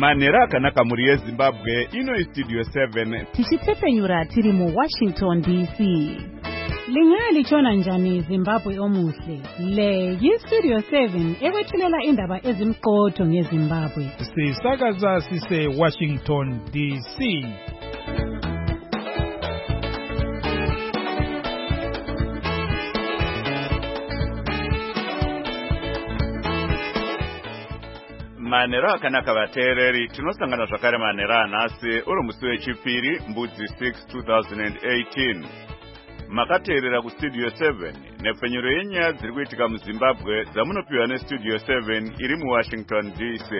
Manera akanaka muri yeZimbabwe ino Studio 7 tichitepfenyura tiri mu Washington DC. Lingali chona njani Zimbabwe omuhle. Le Studio 7 ekwethulela indaba ezimqotho ngeZimbabwe. Sisakaza sise Washington DC. Manera akanaka vateereri tinosangana zvakare manera anhasi uri musi wechipiri mbudzi 6 2018. Makateerera kuStudio 7 nepfenyuro yenyaya dziri kuitika muZimbabwe dzamunopiwa neStudio 7 iri muWashington DC.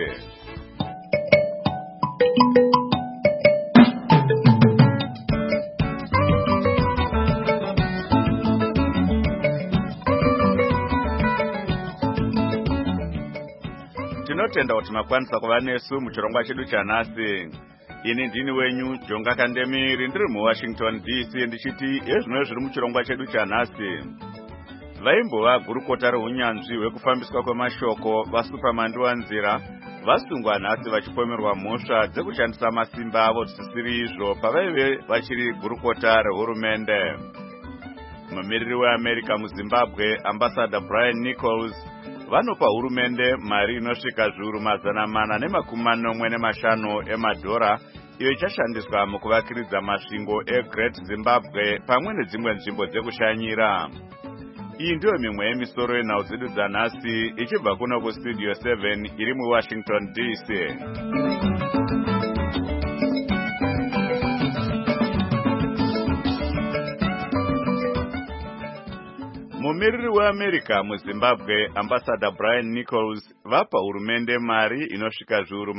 Tinotenda kuti makwanisa kuva nesu muchirongwa chedu chanhasi. Ini ndini wenyu Jonga Kandemiri ndiri muWashington DC ndichiti ezvino zviri muchirongwa chedu chanhasi. Vaimbova gurukota reunyanzvi hwekufambiswa kwemashoko vaSuperman Wanzira vasungwa nhasi vachipomerwa mhosva dzekushandisa masimba avo zvisiri izvo pavaive vachiri gurukota rehurumende. Mumiriri weAmerica muZimbabwe Ambassador Brian Nichols vanopa hurumende mari inosvika zviuru 445 emadhora iyo ichashandiswa mukuvakiridza masvingo eGreat Zimbabwe pamwe nedzimwe nzvimbo dzekushanyira. Iyi ndiyo mimwe yemisoro yenhau dzedu dzanhasi ichibva kuno kuStudio 7 iri muWashington DC. Mumiriri weAmerica muZimbabwe Ambassador Brian Nichols vapa hurumende mari inosvika zviuru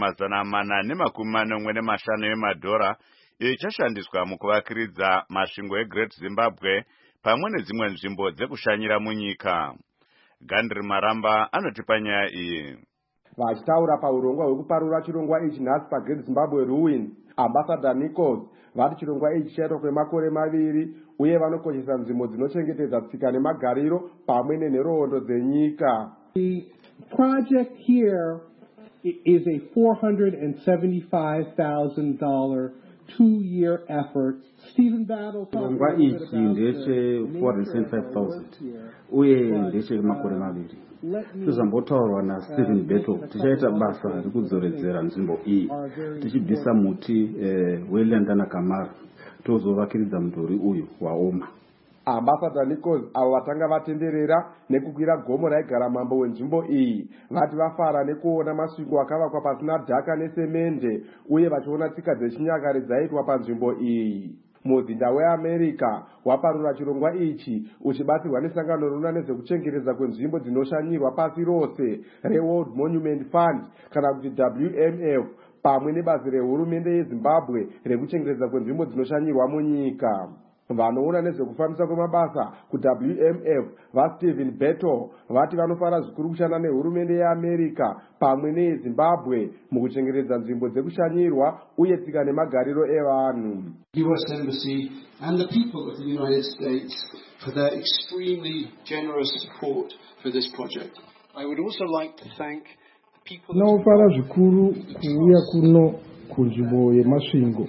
445 emadhora iyo ichashandiswa mukuvakiridza masvingo eGreat Zimbabwe pamwe nedzimwe nzvimbo dzekushanyira munyika. Gandri Maramba anotipa nyaya iyi. Vachitaura paurongwa hwekuparura chirongwa ichi nhasi paGreat Zimbabwe Ruin, Ambassador Nichols vati chirongwa ichi chaitwa kwemakore 2 uye vanokoshesa nzvimbo dzinochengetedza tsika nemagariro pamwe nenhoroondo dzenyika. The project here is a $475,000 2-year effort. Stephen Battle chirongwa ichi ndeche 475,000 uye ndeche makore 2. Tizambotaurwa naStephen Battle tichaita basa rekudzoredzera nzvimbo iyi tichibvisa muti weLandana Kamara tozovakiridza mudhuri uyu waoma. Ambassador Nichols avo vatanga vatenderera nekukwira gomo raigara mambo wenzvimbo iyi vati vafara nekuona masvingo akavakwa pasina dhaka nesemende uye vachiona tsika dzechinyakare dzaitwa panzvimbo iyi. Muzinda weAmerica waparura chirongwa ichi uchibatsirwa nesangano rinoona nezvekuchengetedza kwenzvimbo dzinoshanyirwa pasi rose reWorld Monument Fund kana kuti WMF pamwe nebazi rehurumende yeZimbabwe rekuchengetedza kwenzvimbo dzinoshanyirwa munyika. Vanoona nezvekufambisa kwemabasa kuWMF vaStephen Battle vati vanofara zvikuru kushanda nehurumende yeAmerica pamwe neyeZimbabwe mukuchengetedza nzvimbo dzekushanyirwa uye tsika nemagariro evanhu. US Embassy and the people of the United States for their extremely generous support for this project. I would also like to thank the people. Naofara zvikuru kuuya kuno kunzvimbo yemasvingo.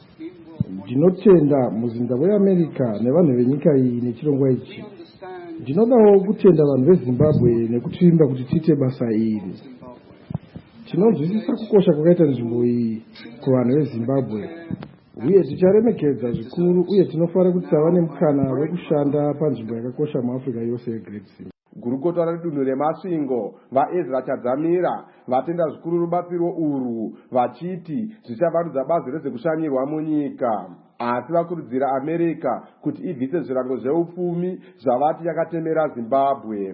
Ndinotenda muzinda weAmerica nevanhu venyika iyi nechirongwa ichi. Ndinodawo kutenda vanhu veZimbabwe nekutimba kuti tiite basa iri. Tinonzwisisa kukosha kwakaita nzvimbo iyi kuvanhu veZimbabwe uye ticharemekedza zvikuru uye tinofara kuti tava nemukana wekushanda panzvimbo yakakosha muAfrica yose yeGreat Zimbabwe. Gurukota redunhu remasvingo vaEzra Chadzamira vatenda zvikuru rubatsiro urwu vachiti zvichavandudza bazi rezvekushanyirwa munyika. Asi vakurudzira America kuti ibvise zvirango zveupfumi zvavati yakatemera Zimbabwe.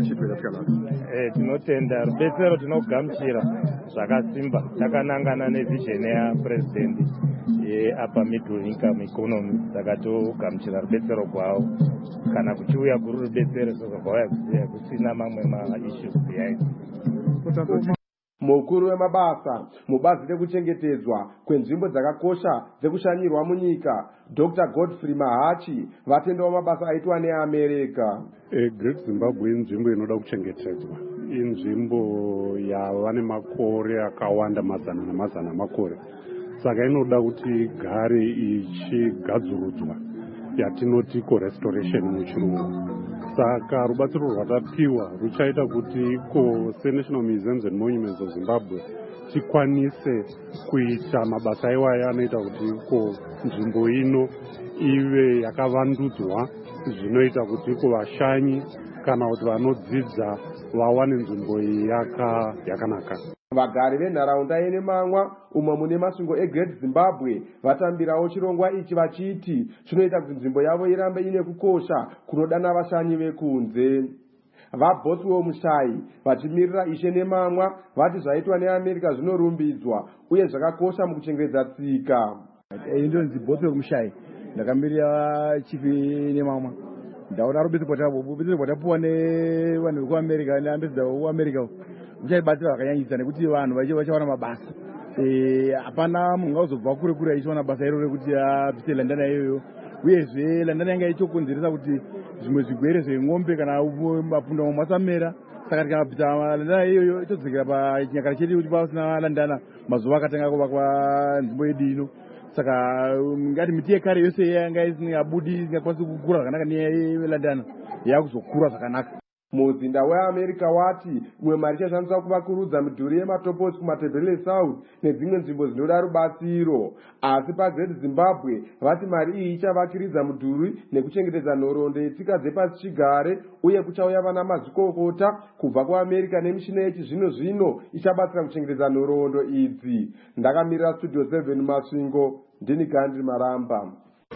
Tinotenda rubetsero tinogamuchira zvakasimba takanangana nevhizheni yaPresident yeUpper Middle Income Economy saka togamuchira rubetsero kwavo kana kuchiuya kuri rubetsero sokauya kusina mamwe maissues behind. Mukuru wemabasa mubazi rekuchengetedzwa kwenzvimbo dzakakosha dzekushanyirwa munyika Dr. Godfrey Mahachi vatendawo mabasa aitwa neAmerica. Great Zimbabwe inzvimbo inoda kuchengetedzwa. inzvimbo yava nemakore akawanda, mazana namazana amakore, saka inoda kuti igare ichigadzurudzwa, yatinoti restoration muchirungu. Saka rubatsiro rwatapiwa ruchaita kuti seNational Museums and Monuments of Zimbabwe tikwanise kuita mabasa iwayo anoita kuti nzvimbo ino ive yakavandudzwa, zvinoita kuti vashanyi kana kuti vanodzidza vawane nzvimbo iyi yakanaka. Vagari venharaunda yeNemamwa umwe mune masvingo eGreat Zimbabwe vatambirawo chirongwa ichi vachiti chinoita kuti nzvimbo yavo irambe ine kukosha kunodana vashanyi vekunze. VaBothwell Mushai vachimirira Ishe Nemamwa vati zvaitwa neAmerica zvinorumbidzwa uye zvakakosha mukuchengetedza tsika. Ndonzi Bothwell Mushai, ndakamirira chipi Nemamwa. Ndaona rubetsero rwatapuwa nevanhu vekuAmerica neambassador wekuAmerica uchabatsira zvakanyanyisa nekuti vanhu vachawana mabasa. Hapana munhu ngauzobva kure kure achiwana basa iro rekuti apise London iyoyo. Uyezve London yanga ichokonzeresa kuti zvimwe zvigwere zveng'ombe kana mapunda masamera. Saka tikapita London iyoyo itodzokera pachinyakare chedu kuti pasina London mazuva akatanga kuvakwa nzvimbo yedu ino. Saka ngati miti yekare yose yanga isingabudi isingakwanisi kukura zvakanaka neyeLondon yakuzokura zvakanaka. Muzinda weAmerica wati imwe mari ichashandiswa kuvakurudza midhuri yematoposi kumatebhele South nedzimwe nzvimbo dzinoda rubatsiro. Asi paGreat Zimbabwe vati mari iyi ichavakiriza mudhuri nekuchengetedza nhoroondo yetsika dzepasi chigare, uye kuchauya vana mazvikokota kubva kuAmerica nemishina yechizvino zvino ichabatsira kuchengetedza nhoroondo idzi. Ndakamirira Studio 7 Masvingo, ndini Gandhi Maramba.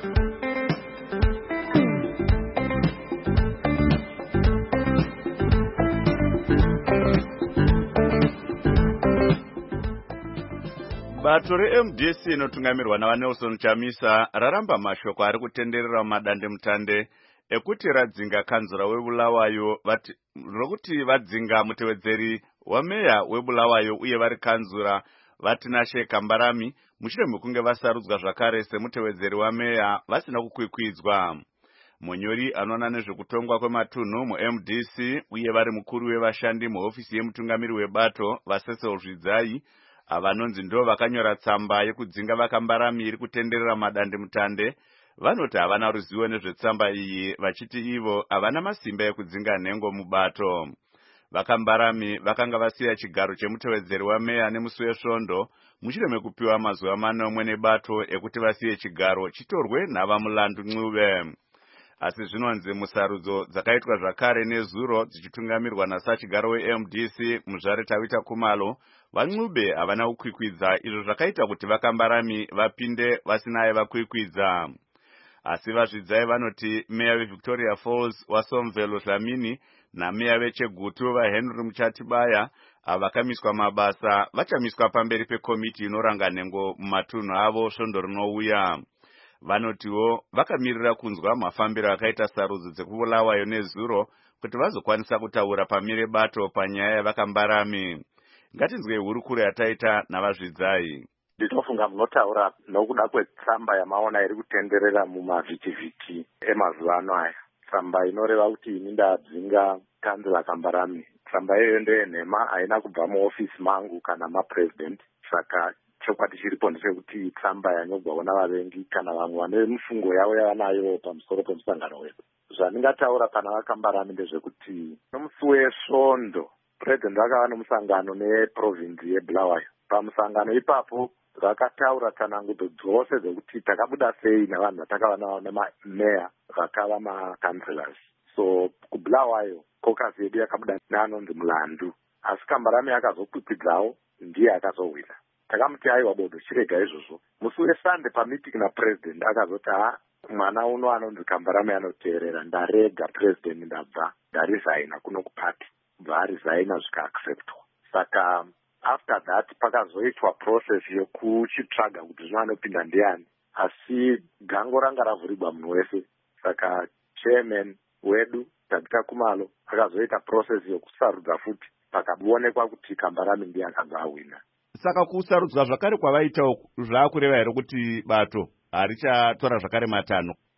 Bato reMDC inotungamirwa naVaNelson Chamisa raramba mashoko ari kutenderera mumadandemutande ekuti radzinga kanzura weBulawayo rokuti vadzinga mutevedzeri wameya weBulawayo uye vari kanzura vatinashe Kambarami mushure mekunge vasarudzwa zvakare semutevedzeri wameya vasina kukwikwidzwa. Munyori anoona nezvekutongwa kwematunhu muMDC uye vari mukuru wevashandi muhofisi yemutungamiri webato vaSecil Zvidzai avanonzi ndo vakanyora tsamba yekudzinga vaKambarami iri kutenderera madandemutande vanoti havana ruzivo nezvetsamba iyi, vachiti ivo havana masimba ekudzinga nhengo mubato. VaKambarami vakanga vasiya chigaro chemutevedzeri wameya nemusi wesvondo mushure mekupiwa mazuva manomwe nebato ekuti vasiye chigaro chitorwe navamulandu Ncube. Asi zvinonzi musarudzo dzakaitwa zvakare nezuro dzichitungamirwa nasachigaro weMDC Muzvare Tawita Kumalo, vaNcube havana kukwikwidza, izvo zvakaita kuti vaKambarami vapinde vasinaye vakwikwidza. Asi vaZvidzai vanoti meya veVictoria Falls waSomvelo Dlamini nameya veChegutu vaHenry Muchatibaya avakamiswa mabasa vachamiswa pamberi pekomiti inoranga nhengo mumatunhu avo svondo rinouya. Vanotiwo vakamirira kunzwa mafambiro akaita sarudzo dzekuBulawayo nezuro kuti vazokwanisa kutaura pamire bato panyaya yavaKambarami. Ngatinzwe hurukuro yataita navaZvidzai. Ndinofunga munotaura nokuda kwetsamba yamaona iri kutenderera mumavhitivhiti emazuva ano aya. Tsamba inoreva kuti ini ndadzinga kanzura Kambarami. Tsamba iyoyo ndeyenhema, haina kubva muofisi mangu kana mapresident. Saka chokwadi chiripo ndechekuti tsamba yanyorwawo navavengi kana vamwe vane mifungo yavo yavanayo pamusoro pemusangano wedu. Zvandingataura pana vaKambarami ndezvekuti nomusi wesvondo president vakava nomusangano neprovinsi yeBulawayo. Pamusangano ipapo vakataura tsanangudzo dzose dzekuti takabuda sei navanhu vatakava navo nemameya vakava makanselors. So kuBulawayo caucus yedu yakabuda neanonzi mulandu, asi Kambarami akazokwikwidzwawo ndiye akazowina. Takamuti aiwa bodo chirega izvozvo. Musi weSunday pamiting napresident akazoti mwana uno anonzi Kambarami anoteerera, ndarega president ndabva ndaresigna kuno kupati. Varesigna zvikaacceptwa. Saka after that pakazoitwa process yokuchitsvaga kuti zvino anopinda ndiani, asi gango ranga ravhurirwa munhu wese. Saka chairman wedu Tabitha Kumalo akazoita process yokusarudza futi, pakaonekwa kuti Kambarami ndiye akabva awina. Saka kusarudzwa zvakare kwavaitawo zvaakureva here kuti bato harichatora zvakare matanho?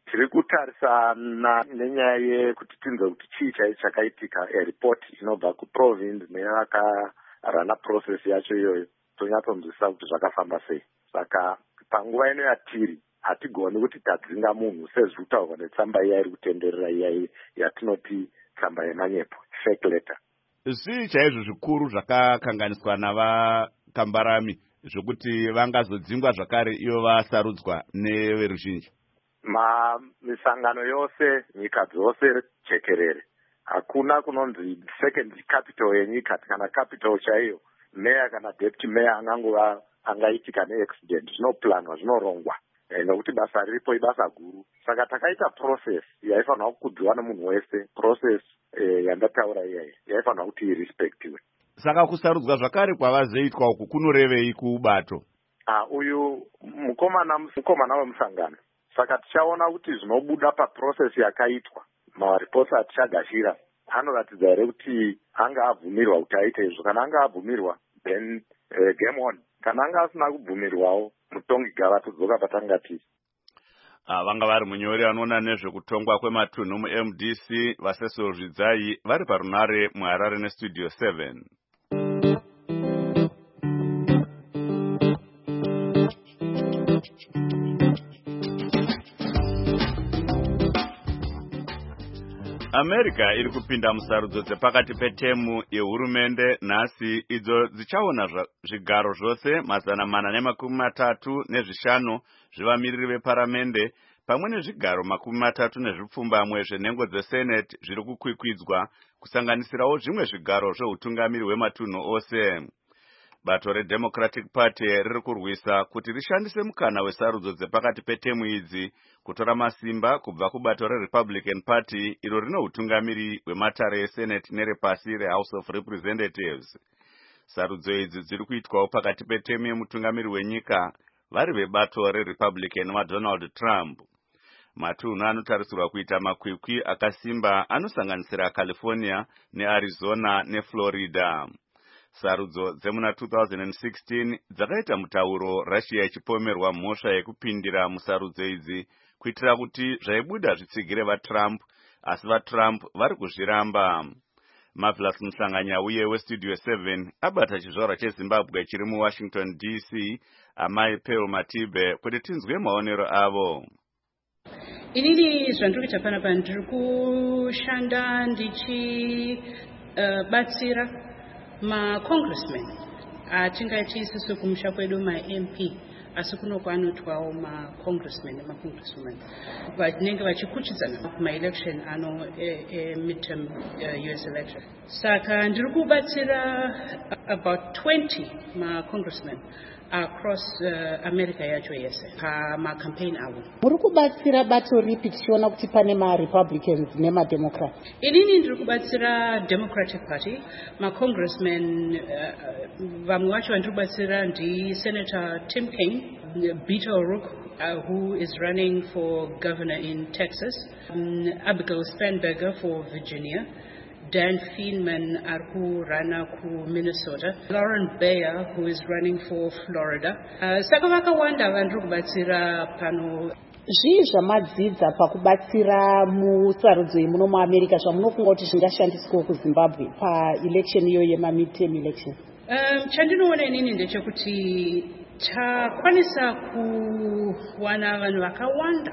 tiri kutarisana nenyaya yekuti tinzwe kuti chii chaicho chakaitika. Report inobva kuprovince nevakarana process yacho iyoyo tonyatsonzwisisa kuti zvakafamba sei. Saka panguva ino yatiri hatigoni kuti tadzinga munhu sezviri kutaurwa netsamba iya iri kutenderera iya yatinoti tsamba yemanyepo, fake letter. Zvii chaizvo zvikuru zvakakanganiswa navakambarami zvokuti vangazodzingwa zvakare ivo vasarudzwa neveruzhinji? Misangano yose, nyika dzose jekerere, hakuna kunonzi second capital yenyika kana capital chaiyo, meya kana deputy meya angaitika neaccident. Zvinoplanwa, zvinorongwa, nokuti basa riripo ibasa guru. Saka takaita process yaifanira kukudziwa nemunhu wese, process yandataura iyayi yaifanira kuti irespectiwe. Saka kusarudzwa zvakare kwavazoitwa uku kunorevei kubato? Uyu mukomana wemusangano. Saka tichaona kuti zvinobuda paprocess yakaitwa, mareports atichagashira anoratidza here kuti anga abvumirwa kuti aite izvo. Kana anga abvumirwa, then game on. Kana anga asina kubvumirwawo, mutongi gava tudzoka patanga tiri. Vanga vari munyori anoona nezvekutongwa kwematunhu muMDC vaSeso Zvidzai vari parunare muHarare nestudio 7. America iri kupinda musarudzo dzepakati petemu yehurumende nhasi idzo dzichaona zvigaro zvose 435 zvevamiriri veparamende pamwe nezvigaro 30 zvenhengo dzesenate zviri kukwikwidzwa kusanganisirawo zvimwe zvigaro zveutungamiri hwematunhu ose. Bato reDemocratic Party riri kurwisa kuti rishandise mukana wesarudzo dzepakati petemu idzi kutora masimba kubva kubato reRepublican Party iro rino utungamiri hwematare eSenate nerepasi reHouse of Representatives. Sarudzo idzi dziri kuitwawo pakati petemu yemutungamiri wenyika vari vebato reRepublican vaDonald Trump. Matunhu anotarisirwa kuita makwikwi akasimba anosanganisira California neArizona neFlorida. Sarudzo dzemuna 2016 dzakaita mutauro Russia ichipomerwa mhosva yekupindira musarudzo idzi kuitira kuti zvaibuda zvitsigire vaTrump, asi vaTrump vari kuzviramba. Marvelous Musanganya uye westudio 7 abata chizvarwa cheZimbabwe chiri muWashington DC, amai Pearl Matibe, kuti tinzwe maonero avo. Inini zvandiri kuita panapa ndiri kushanda ndichibatsira ma-congressmen atingati isusu kumusha kwedu ma-MP asi kuno kwanotwawo ma-congressmen nema-congresswomen vanenge vachikuchidzana kuma-election ano midterm US election. Saka ndiri kubatsira about 20 ma-congressmen across America yacho yese pama-campaign avo. Muri kubatsira bato ripi tichiona kuti pane ma-Republicans nema-Democrats? Inini ndiri kubatsira Democratic Party, ma-congressmen vamwe vacho vandiri kubatsira ndi Senator Tim Kaine, Beto O'Rourke, who is running for governor in Texas, Abigail Spanberger for Virginia, Dan Feinman who ran ku Minnesota, Lauren Bayer who is running for Florida. Saka vakawanda vandiri kubatsira pano. Zvii zvamadzidza pakubatsira musarudzo yemuno muAmerica zvamunofunga kuti zvingashandiswa kuZimbabwe pa-election iyo yema-midterm election? Chandinoona inini ndechekuti takwanisa kuwana vanhu vakawanda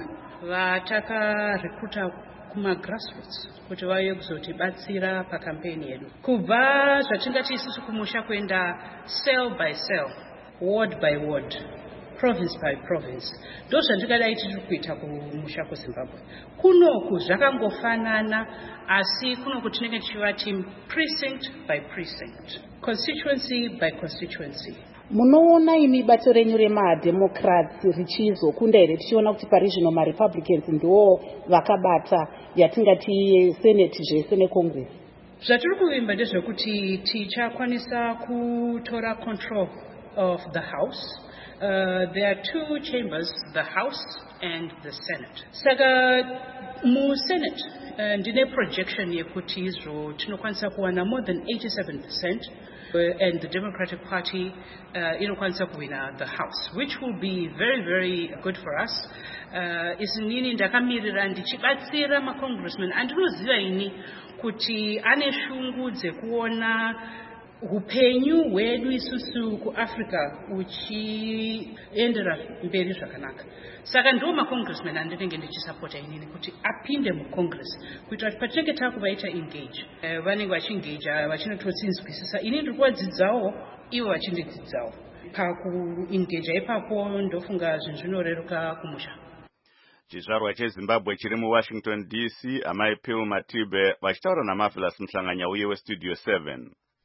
vatakarekruta kuma-grassroots kuti vauye kuzotibatsira pakampeni yedu. Kubva zvatingati isusu kumusha kuenda cell by cell, ward by ward, province by province. Ndo zvandingadai tiri kuita kumusha kuZimbabwe. Kunoku zvakangofanana asi kunoku tinenge tichivati precinct by precinct, constituency by constituency. Munoona imi bato renyu rema-Democrats richizokunda here tichiona kuti pari zvino ma-Republicans ndiwo vakabata yatingati Senate zvese neCongress? Zvatiri kuvimba ndezvekuti tichakwanisa kutora control of the House. There are two chambers, the House and the Senate. Saka mu-Senate ndine projection yekuti izvo tinokwanisa kuwana more than 87%. And the Democratic Party inokwanisa kuwina the House, which will be very, very good for us. isinini ndakamirira ndichibatsira macongressman andinoziva ini kuti ane shungu dzekuona upenyu hwedu isusu kuAfrica uchiendera mberi zvakanaka. Saka ndo macongressman andinenge ndichisapota inini kuti apinde mucongress kuitira kuti patinenge takuvaita engage vanenge vachiengage vachinototsinzwisisa ini ndiri kuvadzidzawo ivo vachindidzidzawo. Pakuengage ipapo ndofunga zvinhu zvinoreruka kumusha. Chizvarwa cheZimbabwe chiri muWashington DC, amai Phil Matibe vachitaura naMarvelous Mhlanganya uye weStudio 7.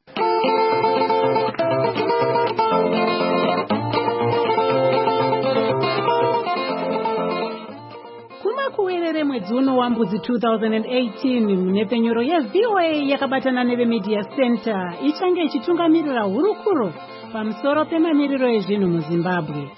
Kumakuwerere mwedzi uno wambudzi 2018 munepenyero yeVOA yakabatana neveMedia Center ichange ichitungamirira hurukuro pamusoro pemamiriro ezvinhu muZimbabwe.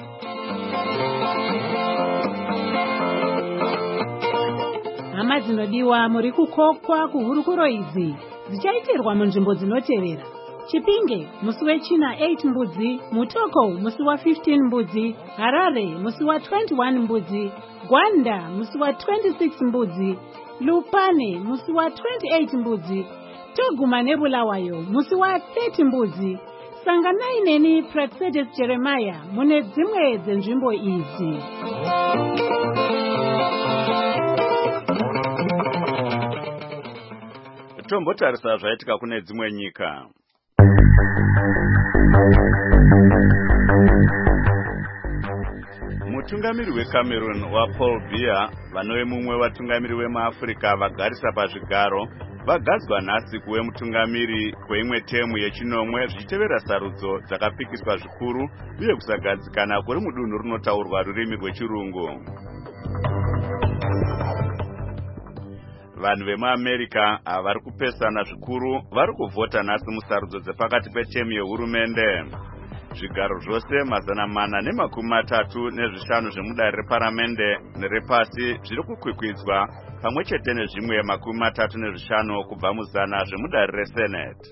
Hama dzinodiwa muri kukokwa kuhurukuro idzi dzichaitirwa munzvimbo dzinotevera: Chipinge musi wechina 8 mbudzi, Mutoko musi wa15 mbudzi, Harare musi wa21 mbudzi, Gwanda musi wa26 mbudzi, Lupane musi wa28 mbudzi, toguma neBulawayo musi wa30 mbudzi. Sanganai neni Praxedes Jeremiah mune dzimwe dzenzvimbo idzi. Tombotarisa zvaitika kune dzimwe nyika. Mutungamiri weCameroon waPaul Biya vanove mumwe vatungamiri vemuAfrica vagarisa pazvigaro vagadzwa nhasi kuve mutungamiri kweimwe temu yechinomwe zvichitevera sarudzo dzakapikiswa zvikuru uye kusagadzikana kuri mudunhu runotaurwa rurimi rwechirungu. Vanhu vemuAmerica vari kupesana zvikuru vari kuvhota nhasi musarudzo dzepakati petemu yehurumende. Zvigaro zvose 435 zvemudare reparamende nerepasi zviri kukwikwidzwa pamwe chete nezvimwe 35 kubva muzana zvemudare reSenate.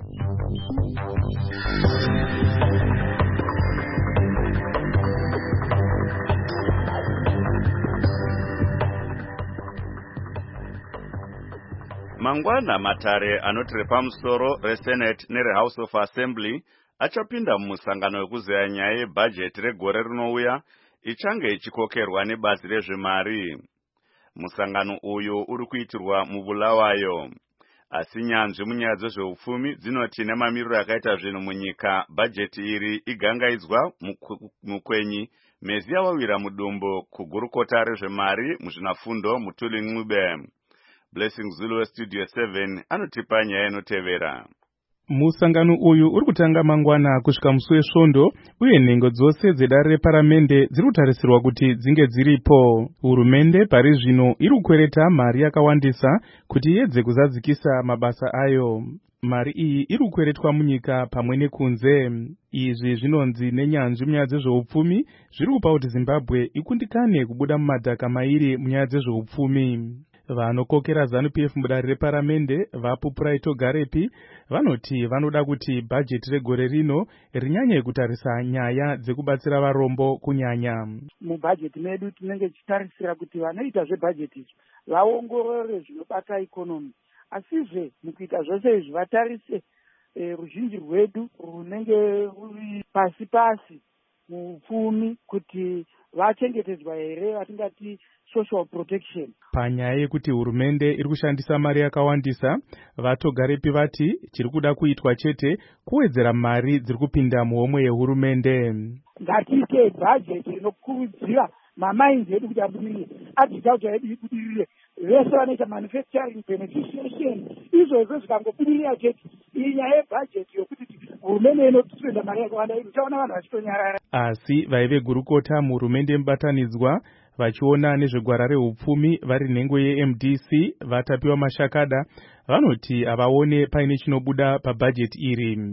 Mangwana matare anoti repamusoro reSenate nereHouse of Assembly achapinda mumusangano wekuzeya nyaya yebhajeti regore rinouya ichange ichikokerwa nebazi rezvemari. Musangano uyu uri kuitirwa muBulawayo. Asi nyanzvi munyaya dzezveupfumi dzinoti nemamiriro akaita zvinhu munyika bhajeti iri igangaidzwa mukwenyi mezi yawawira mudumbu kugurukota rezvemari muzvinafundo Mutuli Ncube. Blessing Zulu weStudio 7 anotipa nyaya inotevera. Musangano uyu uri kutanga mangwana kusvika musi wesvondo uye nhengo dzose dzedare reparamende dziri kutarisirwa kuti dzinge dziripo. Hurumende pari zvino iri kukwereta mari yakawandisa kuti iedze kuzadzikisa mabasa ayo. Mari iyi iri kukweretwa munyika pamwe nekunze. Izvi zvinonzi nenyanzvi munyaya dzezveupfumi zviri kupa kuti Zimbabwe ikundikane kubuda mumadhaka mairi munyaya dzezveupfumi. Vanokokera ZANU-PF mudare reparamende vaPupura Itogarepi vanoti vanoda kuti bhajeti regore rino rinyanye kutarisa nyaya dzekubatsira varombo kunyanya. Mubhajeti medu tinenge tichitarisira kuti vanoita zvebhajeti vaongorore zvinobata ikonomi, asizve mukuita zvose izvi vatarise ruzhinji rwedu runenge ruri pasi pasi muupfumi kuti vachengetedzwa here, vatingati social protection. Panyaya yekuti hurumende iri kushandisa mari yakawandisa, vaTogarepi vati chiri kuda kuitwa chete kuwedzera mari dziri kupinda muhomwe yehurumende. Ngatiite bhajeti inokurudzira mamainzi edu kuti abudirire, agriculture yedu ibudirire, vese vanoita manufacturing, beneficiation, izvozvo zvikangobudirira chete. Iyi nyaya yebhajeti yokuti hurumende inotusenda mari yakawanda uchaona vanhu vachitonyarara. Asi vaive gurukota muhurumende mubatanidzwa vachiona nezvegwara reupfumi vari nhengo yeMDC vatapiwa Mashakada vanoti avaone paine chinobuda pabhajeti iri.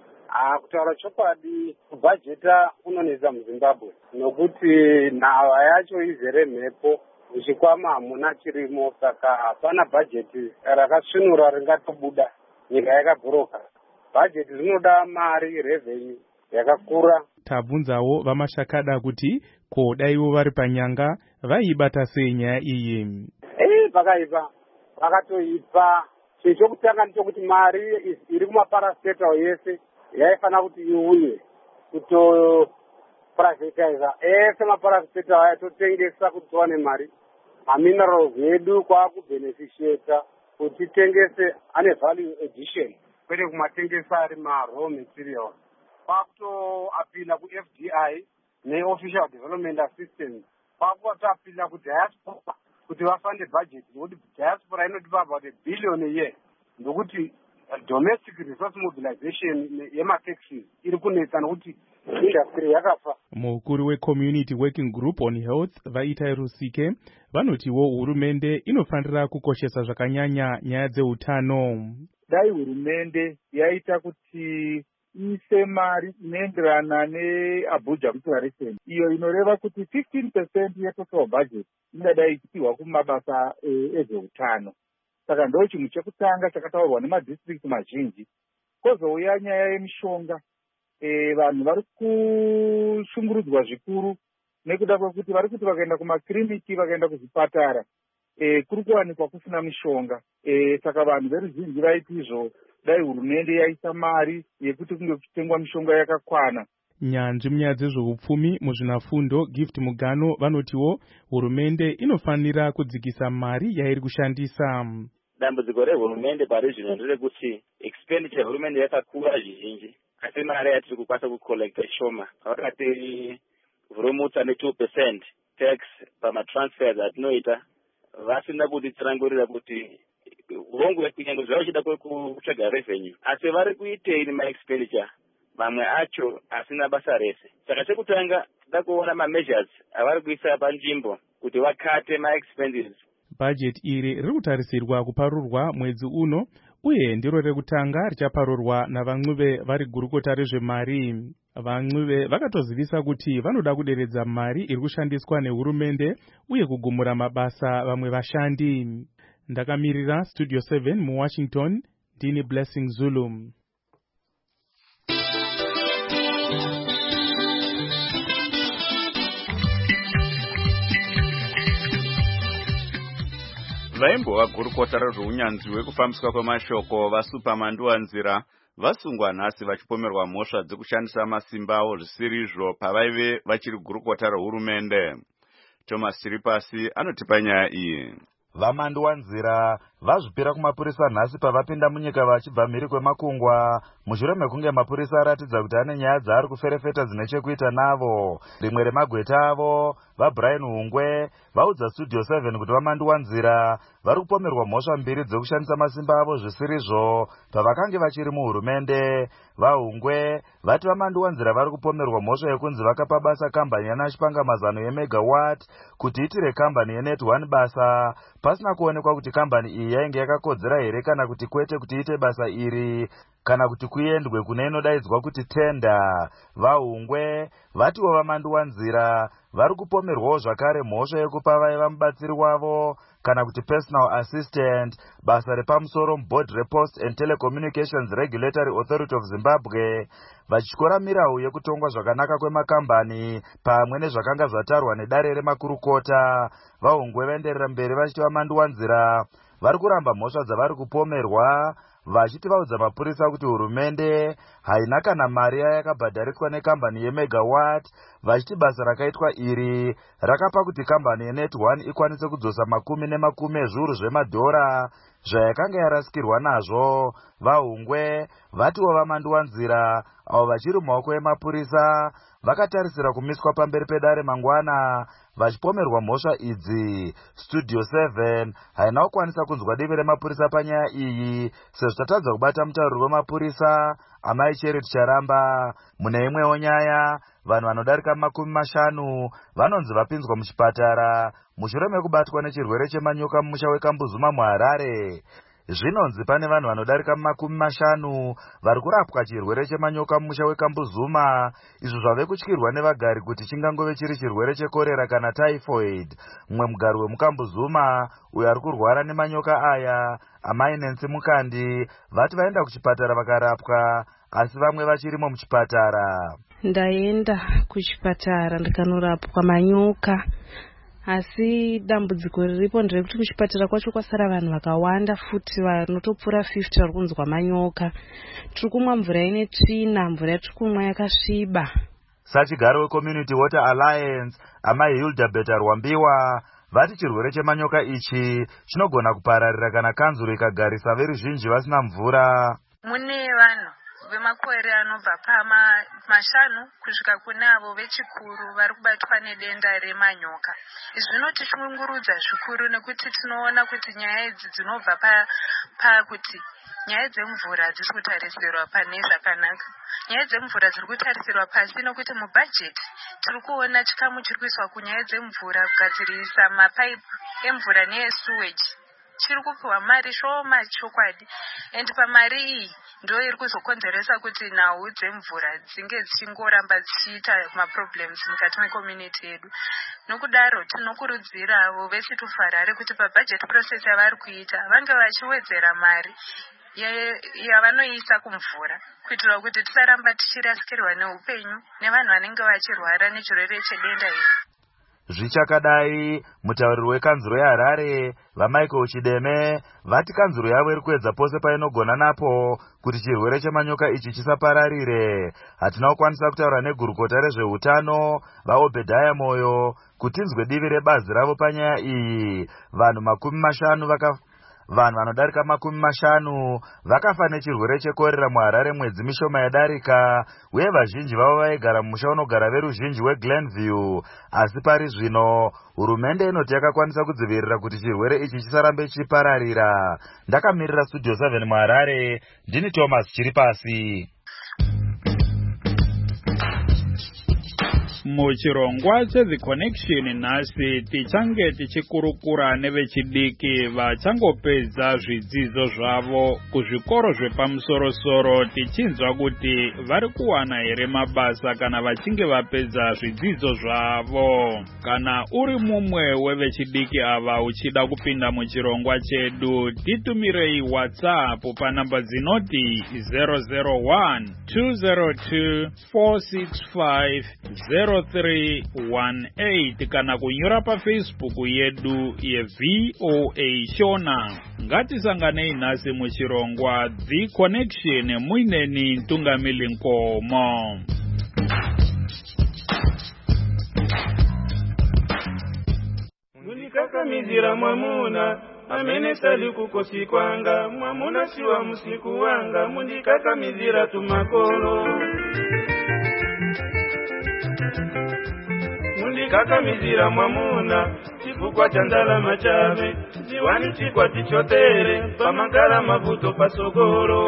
Kutaura chokwadi, kubhajeta unonetsa muZimbabwe nokuti nhava yacho izere mhepo, zvichikwama hamuna chirimo, saka hapana bhajeti rakasvinura ringatobuda, nyika yakabhuroka. Bhajeti rinoda mari, revenue yakakura tabvunzawo vamashakada kuti ko daivo vari panyanga vaibata sei nyaya iyi. Vakaipa vakatoipa. Chinhu chokutanga ndechekuti mari iri kumaparasteta yese yaifanira kuti iuye kutoprivatiza ese maparasteta aya totengesa kuti tiwane mari. Maminerals edu kwakubhenefisheta kuti tengese ane value addition kwete kumatengesa ari ma-raw materials. Kwakutoapila ku-FDI ne-Official Development Assistance. Kwakutoapila ku-diaspora kuti vafande budget nokuti diaspora inotipa about $1 billion a year. Ndokuti domestic resource mobilization yema-taxes iri kunetsa nokuti industry yakafa. Mukuru we-Community Working Group on Health Vaitai Rusike vanotiwo hurumende inofanira kukoshesa zvakanyanya nyaya dzeutano. Dai hurumende yaita kuti ise mari inoenderana neAbuja Declaration iyo inoreva kuti 15% yetotal budget ingadai ichipiwa kumabasa ezveutano. Saka ndo chinhu chekutanga chakataurwa nemadistrict mazhinji. Kozouya nyaya yemishonga. Vanhu vari kushungurudzwa zvikuru nekuda kwekuti vari kuti vakaenda kumakiriniki vakaenda kuzvipatara kuri kuwanikwa kusina mishonga. Saka vanhu veruzhinji vaiti izvo dai hurumende yaisa mari yekuti kunge kuchitengwa mishonga yakakwana. Nyanzvi munyaya dzezveupfumi muzvinafundo Gift Mugano vanotiwo hurumende inofanira kudzikisa mari yairi kushandisa. Dambudziko rehurumende pari zvino nderekuti expenditure hurumende yakakura zvizhinji asi mari yatiri kukwanisa kucollecta shoma. Vakati vhurumutsa ne2% tax pamatransfers atinoita vasina kutitsanangurira kuti vongwe kunyange zvavo chida kutsvaga revenue asi vari kuitei nemaexpenditure mamwe acho asina basa rese. Saka chekutanga toda kuona ma-measures avari kuisa panzvimbo kuti vakate ma-expenses. Budget iri riri kutarisirwa kuparurwa mwedzi uno uye ndiro rekutanga richaparurwa navamwe vari gurukota rezvemari. Vamwe vakatozivisa kuti vanoda kuderedza mari iri kushandiswa nehurumende uye kugumura mabasa vamwe vashandi. Ndakamirira Studio 7 muWashington, ndini Blessing Zulu. Vaimbova gurukota rezveunyanzvi hwekufambiswa kwemashoko vaSupamanduwanzira vasungwa nhasi vachipomerwa mhosva dzekushandisa masimba avo zvisiri izvo pavaive vachiri gurukota rehurumende. Thomas Chiripasi anotipa nyaya iyi. Vamanduwanzira vazvipira kumapurisa nhasi pavapinda munyika vachibva mhiri kwemakungwa mushure mekunge mapurisa aratidza kuti ane nyaya dzaari kuferefeta dzine chekuita navo. Rimwe remagweta avo vaBrian Hungwe vaudza Studio 7 kuti vamanduwanzira vari kupomerwa mhosva mbiri dzekushandisa masimba avo zvisirizvo pavakange vachiri muhurumende. VaHungwe vati vamanduwanzira vari kupomerwa mhosva yekunzi vakapa basa kambani yanachipanga-mazano yeMegawatt kuti itire kambani yeNet1 basa pasina kuonekwa kuti kambani iyi yainge yakakodzera here kana kuti kwete kuti ite basa iri kana kuti kuendwe kune inodaidzwa kuti tenda. VaHungwe vatiwo vamanduwanzira vari kupomerwawo zvakare mhosva yekupa vaiva mubatsiri wavo kana kuti personal assistant basa repamusoro muboard repost and telecommunications regulatory authority of Zimbabwe vachityora mirau yekutongwa zvakanaka kwemakambani pamwe nezvakanga zvatarwa nedare remakurukota. VaHungwe vaenderera mberi vachiti vamanduwanzira vari kuramba mhosva dzavari kupomerwa vachiti vaudza mapurisa kuti hurumende haina kana mari yayakabhadhariswa nekambani yeMegawatt vachiti basa rakaitwa iri rakapa kuti kambani yeNet1 ikwanise kudzosa makumi nemakumi ezviuru zvemadhora zvayakanga yarasikirwa nazvo. VaHungwe vatiwo vamanduwanzira avo vachiri mumaoko emapurisa vakatarisira kumiswa pamberi pedare mangwana vachipomerwa mhosva idzi. Studio 7 haina kukwanisa kunzwa divi remapurisa panyaya iyi sezvo tatadza kubata mutauriri wemapurisa Amai Charity Charamba. Mune imwewo nyaya vanhu vanodarika 50 vanonzi vapinzwa muchipatara mushure mekubatwa nechirwere chemanyoka mumusha weKambuzuma muHarare. Zvinonzi pane vanhu vanodarika 50 vari kurapwa chirwere chemanyoka mumusha weKambuzuma izvo zvave kutyirwa nevagari kuti chingangove chiri chirwere chekorera kana typhoid. Mumwe mugari wemuKambuzuma uyo ari kurwara nemanyoka aya Amai Nancy Mukandi vati vaenda kuchipatara vakarapwa asi vamwe vachirimo muchipatara. ndaenda kuchipatara ndikanorapwa manyoka, asi dambudziko riripo nderekuti kuchipatara kwacho kwasara vanhu vakawanda futi vanotopfuura 50 vari kunzwa manyoka. Tiri kumwa mvura ine tsvina, mvura yatiri kumwa yakasviba. Sachigaro weCommunity Water Alliance amai Hilda Beta Rwambiwa vati chirwere chemanyoka ichi chinogona kupararira kana kanzuro ikagarisa veruzhinji vasina mvura. Mune vanhu vemakore anobva pamashanu kusvika kune avo vechikuru vari kubatwa nedenda remanyoka. Izvi zvinotishungurudza zvikuru nekuti tinoona kuti nyaya idzi dzinobva pakuti nyaya dzemvura dziri kutarisirwa pane zvakanaka. Nyaya dzemvura dziri kutarisirwa pasi nokuti mubhajeti tiri kuona chikamu chiri kuiswa kunyaya dzemvura kugadzirisa mapaipi emvura neesuweji chiri kupiwa mari shoma chokwadi, and pamari iyi ndo iri kuzokonzeresa kuti nhau dzemvura dzinge dzichingoramba dzichiita maproblems mukati mecommunity yedu. Nokudaro tinokurudzira avo vechitufarare kuti pabudget process yavari kuita vange vachiwedzera mari yavanoisa kumvura kuitira kuti tisaramba tichirasikirwa neupenyu nevanhu vanenge vachirwara nechirwere chedenda iri. Zvichakadai, mutauriri wekanzuro yeHarare vaMichael Chideme vati kanzuro yavo iri kuedza pose painogona napo kuti chirwere chemanyoka ichi chisapararire. Hatina kukwanisa kutaura negurukota rezveutano vaObedhaya Moyo kuti tinzwe divi rebazi ravo panyaya iyi. Vanhu vanodarika 50 vakafa nechirwere chekorera muHarare mwedzi mishoma yadarika, uye vazhinji vavo vaigara mumusha unogara veruzhinji weGlenview. Asi pari zvino hurumende inoti yakakwanisa kudzivirira kuti chirwere ichi chisarambe chichipararira. Ndakamirira Studio 7 muHarare, ndini Thomas Chiripasi. Muchirongwa cheThe Connection nhasi tichange tichikurukura nevechidiki vachangopedza zvidzidzo zvavo kuzvikoro zvepamusoro-soro, tichinzwa kuti vari kuwana here mabasa kana vachinge vapedza zvidzidzo zvavo. Kana uri mumwe wevechidiki ava uchida kupinda muchirongwa chedu, titumirei WhatsApp panamba dzinoti 001 202 465 0318 kana kunyora paFacebook yedu yeVOA Shona. Ngatisanganei nhasi muchirongwa The Connection muineni Ntungamili Nkomo. Mundikakamizira mwamuna amene sali kukosi kwanga, mwamuna siwa musiku wanga, mundikakamizira tumakolo. Mundikakamizira mwamuna chifukwa cha ndalama chabe, ziwani chikwa tichotere pamakala mavuto pasogoro.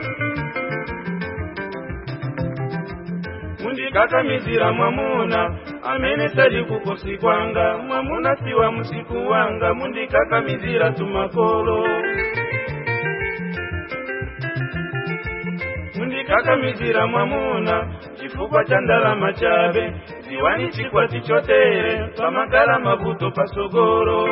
Mundikakamizira mwamuna amene sali kukosi kwanga, mwamuna siwa musiku wanga, mundikakamizira tumakolo. Mundikakamizira mwamuna chifukwa cha ndalama chabe, ziwani chikwa tichotere pamakala mavuto pasogoro.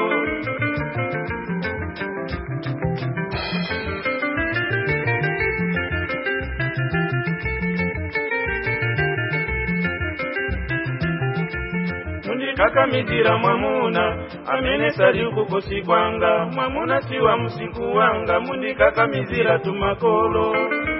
Mundikakamizira mwamuna amene sali kukosi kwanga, mwamuna siwa musiku wanga, mundikakamizira tumakolo.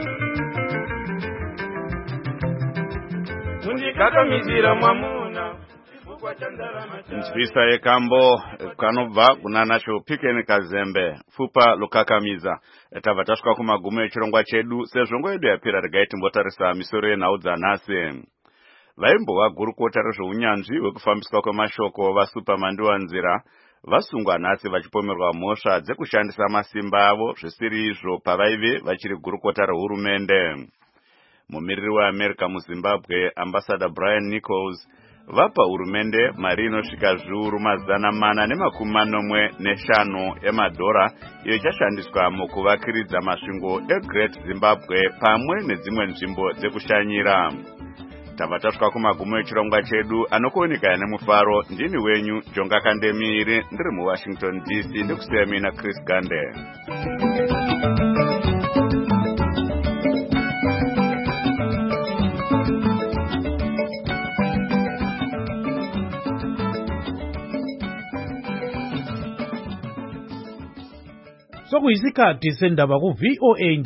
Mundikakamizira mwamuna chifukwa cha ndalama chabe. Nzvisa yekambo kanobva kuna Nacho Piken Kazembe fupa lukakamiza. Tabva tasvika kumagumo echirongwa chedu, sezvongo yedu yapera regai timbotarisa misoro yenhau dzanhasi. Vaimbova gurukota rezveunyanzvi hwekufambiswa kwemashoko vaSupermandiwanzira vasungwa nhasi vachipomerwa mhosva dzekushandisa masimba avo zvisiri izvo pavaive vachiri gurukota rehurumende. Mumiriri weAmerica muZimbabwe Ambassador Brian Nichols vapa hurumende mari inosvika zviuru 445 emadhora iyo ichashandiswa mukuvakiridza masvingo eGreat Zimbabwe pamwe nedzimwe nzvimbo dzekushanyira. Tabva tasvika kumagumo echirongwa chedu, anokuoneka nemufaro. Ndini wenyu Jonga Kandemiri, ndiri muWashington DC, ndikusiya mina Chris Gande. sekuyisikhathi sendaba ku-VOA